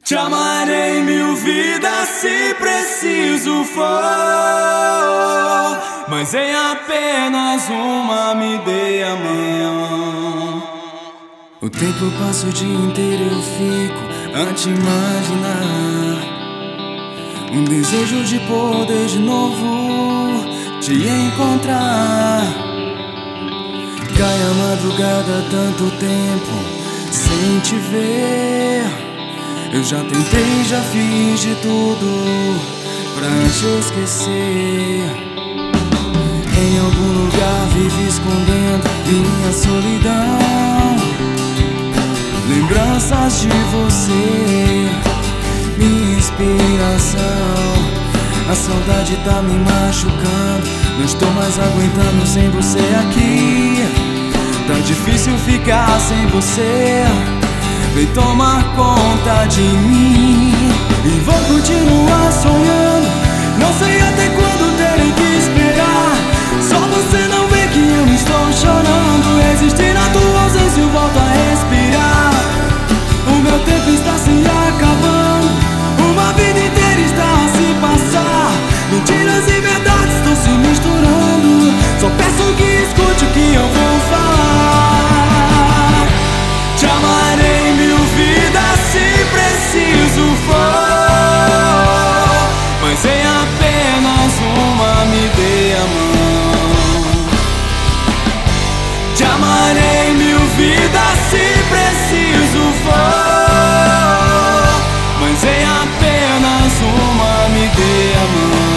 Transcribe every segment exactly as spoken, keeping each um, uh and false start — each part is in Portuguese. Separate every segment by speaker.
Speaker 1: Te amarei mil vidas se preciso for, mas em apenas uma me dê a mão.
Speaker 2: O tempo passa o dia inteiro eu fico a te imaginar, um desejo de poder de novo te encontrar. Cai a madrugada, tanto tempo sem te ver. Eu já tentei, já fiz de tudo pra te esquecer. Em algum lugar vive escondendo minha solidão, lembranças de você, minha inspiração. A saudade tá me machucando, não estou mais aguentando sem você aqui. Tá difícil ficar sem você, vem tomar conta de mim. E vou continuar sonhando, não sei até quando terei que esperar. Só você não vê que eu estou chorando. Existir na tua ausência eu volto a respirar. O meu tempo está se acabando, uma vida inteira está a se passar. Mentiras e verdades estão se misturando. Só peço que escute o que eu vou falar.
Speaker 1: Te amarei mil vidas se preciso for, mas em apenas uma me dê a mão. Te amarei mil vidas se preciso for, mas em apenas uma me dê a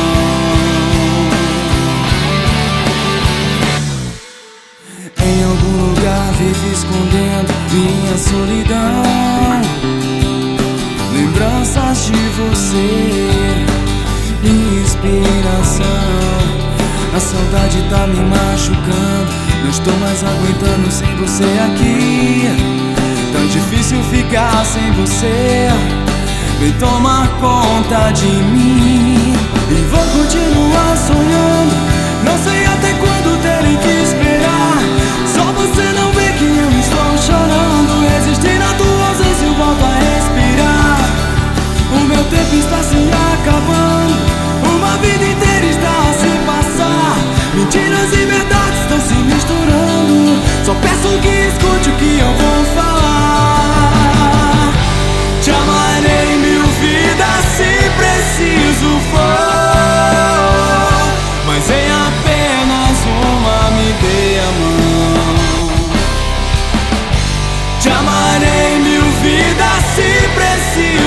Speaker 1: mão.
Speaker 2: Em algum lugar vive escondendo minha solidão, lembranças de você, minha inspiração. A saudade tá me machucando, não estou mais aguentando sem você aqui. Tá difícil ficar sem você, vem tomar conta de mim. E vou continuar sonhando, não sei até quando terei que esperar. Só você não vê que eu estou chorando. Existir na tua ausência eu volto a respirar. O meu tempo está se acabando, uma vida inteira está a se passar. Mentiras e verdades estão se misturando. Só peço que escute o que eu vou falar.
Speaker 1: Te amarei mil vidas se preciso for, mas em apenas uma me dê a mão. Te amarei mil vidas se preciso